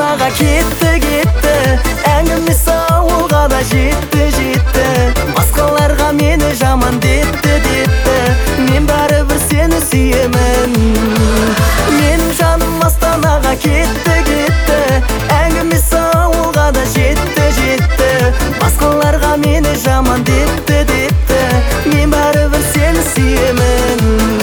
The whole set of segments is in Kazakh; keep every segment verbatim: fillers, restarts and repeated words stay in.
астанаға кетті кетті, әңгімесі ауылға да жетті жетті. Басқаларға мені жаман депті депті, мен бәрібір сені сүйемін. Менің жаным астанаға кетті кетті, әңгімесі ауылға да жетті жетті. Басқаларға мені жаман депті депті, мен бәрібір сені сүйемін.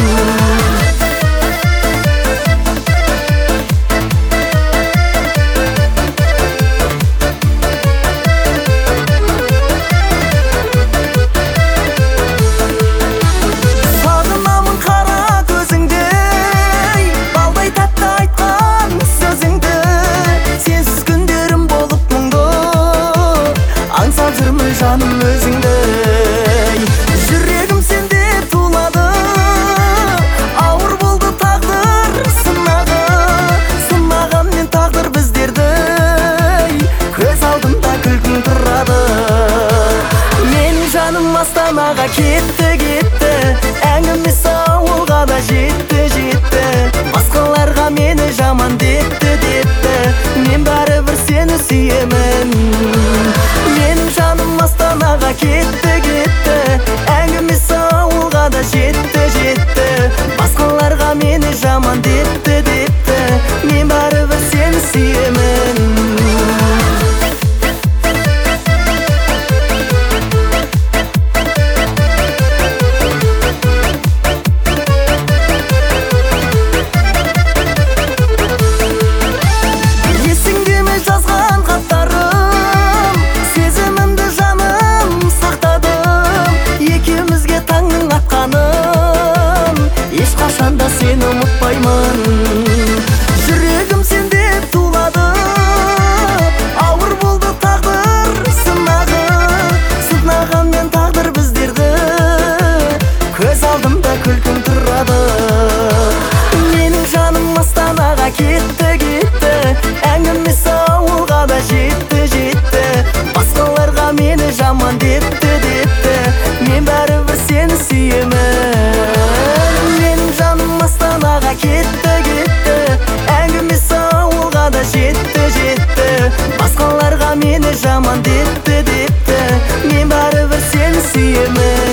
Жаным өзіңдей, жүрегім сенде тулады, ауыр болды тағдыр сынағы, сынаған мен тағдыр біздерді, көз алдымда күлкің тұрады. Менің жаным астанаға кетті кетті, әңгімесі ауылға да жетті жетті. Басқаларға мені жаман депті депті, мен бәрібір сені сүйемін. Менің жаным астанаға кетті кетті, әңгімесі ауылға да жетті жетті. Басқаларға мені жаман депті депті, мен бәрібір сені сүйемін. Ешқашанда сені ұмытпаймын, жүрегім сенде тулады, ауыр болды тағдыр сынағы, сынаған мен тағдыр біздерді, көз алдымда күлкің тұрады. Менің жаным астанаға кетті кетті, әңгімесі ауылға да жетті жетті. Басқаларға мені жаман депті депті, мен бәрібір сені сүйемін. Астанаға кетті кетті, әңгімесі ауылға да жетті жетті. Басқаларға мені жаман депті депті, мен бәрібір сені сүйемін.